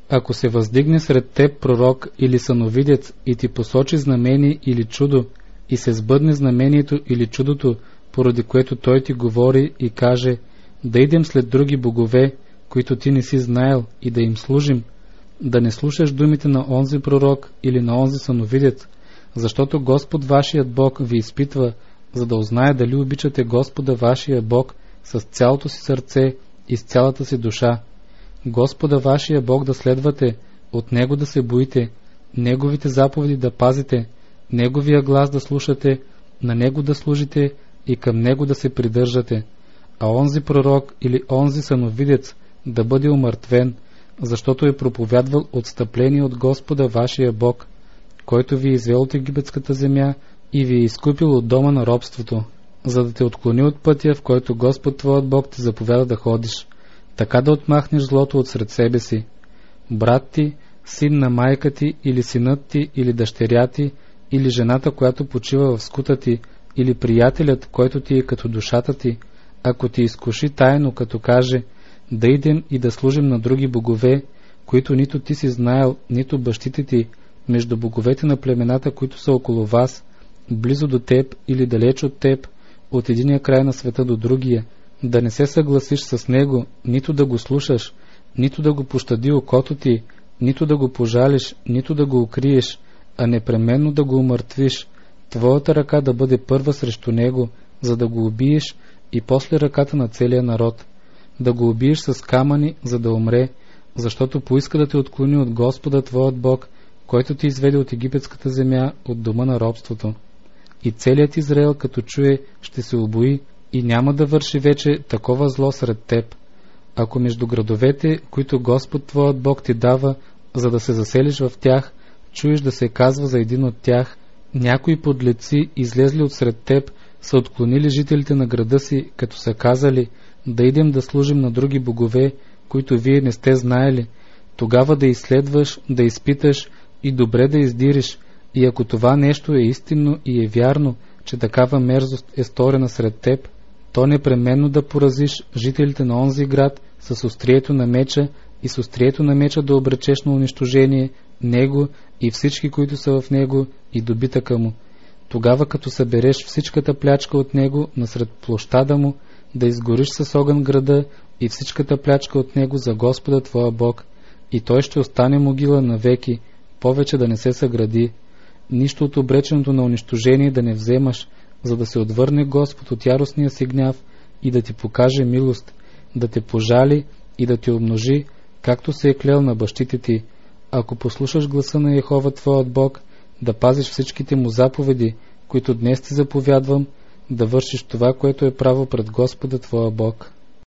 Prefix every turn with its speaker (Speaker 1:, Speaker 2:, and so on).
Speaker 1: Ако се въздигне сред теб пророк или съновидец и ти посочи знамение или чудо, и се сбъдне знамението или чудото, поради което той ти говори и каже: да идем след други богове, които ти не си знаел, и да им служим, да не слушаш думите на онзи пророк или на онзи съновидец, защото Господ вашият Бог ви изпитва, за да узнае дали обичате Господа вашия Бог с цялото си сърце и с цялата си душа. Господа вашия Бог да следвате, от Него да се боите, Неговите заповеди да пазите, Неговия глас да слушате, на Него да служите и към Него да се придържате, а онзи пророк или онзи съновидец да бъде умъртвен, защото е проповядвал отстъпление от Господа вашия Бог, който ви е извел от египетската земя и ви е изкупил от дома на робството, за да те отклони от пътя, в който Господ твоят Бог ти заповяда да ходиш, така да отмахнеш злото от сред себе си. Брат ти, син на майка ти, или синът ти, или дъщеря ти, или жената, която почива в скута ти, или приятелят, който ти е като душата ти, ако ти изкуши тайно, като каже: да идем и да служим на други богове, които нито ти си знаел, нито бащите ти, между боговете на племената, които са около вас, близо до теб или далеч от теб, от единия край на света до другия, да не се съгласиш с него, нито да го слушаш, нито да го пощади окото ти, нито да го пожалиш, нито да го укриеш, а непременно да го умъртвиш, твоята ръка да бъде първа срещу него, за да го убиеш, и после ръката на целия народ, да го убиеш с камъни, за да умре, защото поиска да те отклони от Господа твоят Бог, който ти изведе от египетската земя, от дома на робството. И целият Израел, като чуе, ще се убои и няма да върши вече такова зло сред теб. Ако между градовете, които Господ твоят Бог ти дава, за да се заселиш в тях, чуеш да се казва за един от тях: някои подлеци, излезли от сред теб, са отклонили жителите на града си, като са казали: да идем да служим на други богове, които вие не сте знаели, тогава да изследваш, да изпиташ и добре да издириш, и ако това нещо е истинно и е вярно, че такава мерзост е сторена сред теб, то непременно да поразиш жителите на онзи град с острието на меча, и с острието на меча да обречеш на унищожение него и всички, които са в него, и добитъка му. Тогава, като събереш всичката плячка от него насред площада му, да изгориш с огън града и всичката плячка от него за Господа твоя Бог, и той ще остане могила навеки, повече да не се съгради. Нищо от обреченото на унищожение да не вземаш, за да се отвърне Господ от яростния си гняв и да ти покаже милост, да те пожали и да те умножи, както се е клел на бащите ти, ако послушаш гласа на Йехова твоят Бог, да пазиш всичките му заповеди, които днес ти заповядвам, да вършиш това, което е право пред Господа твоя Бог.